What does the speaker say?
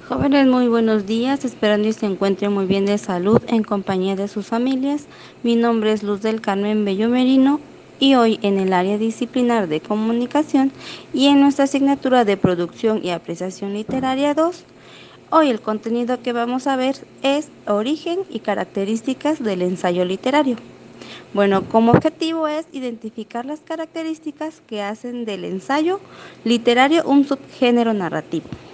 Jóvenes, muy buenos días, esperando y se encuentren muy bien de salud en compañía de sus familias. Mi nombre es Luz del Carmen Bello Merino y hoy en el área disciplinar de comunicación y en nuestra asignatura de producción y apreciación literaria 2. Hoy el contenido que vamos a ver es origen y características del ensayo literario. Bueno, como objetivo es identificar las características que hacen del ensayo literario un subgénero narrativo.